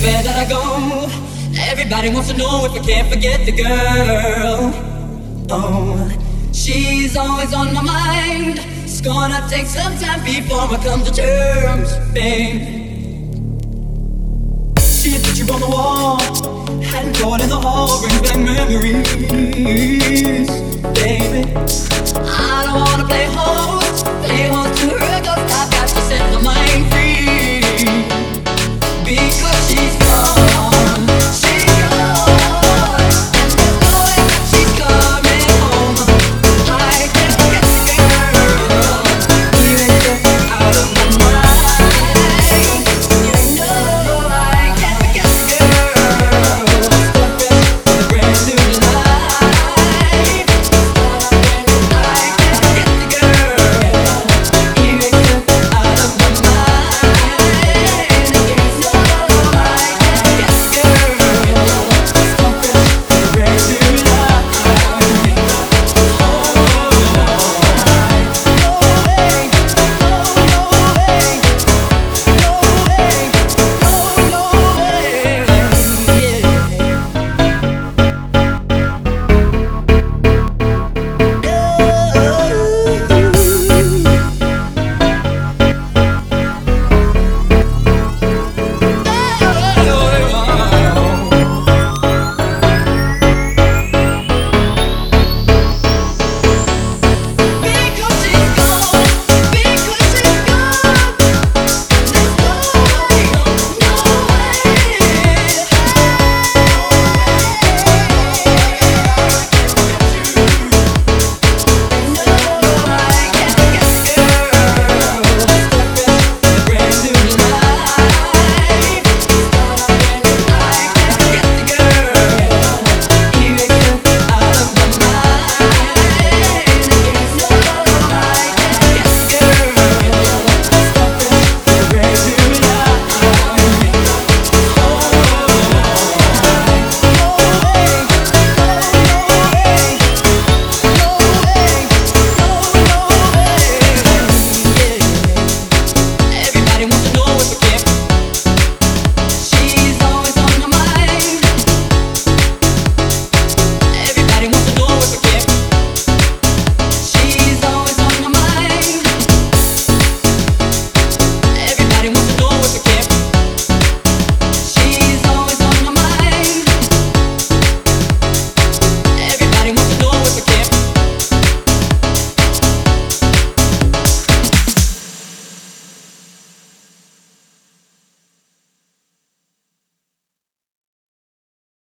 Everywhere that I go, everybody wants to know if I can't forget the girl. Oh, she's always on my mind. It's gonna take some time before I come to terms, babe. See a picture on the wall, and caught in the hall, brings back memories, baby. I don't wanna play host to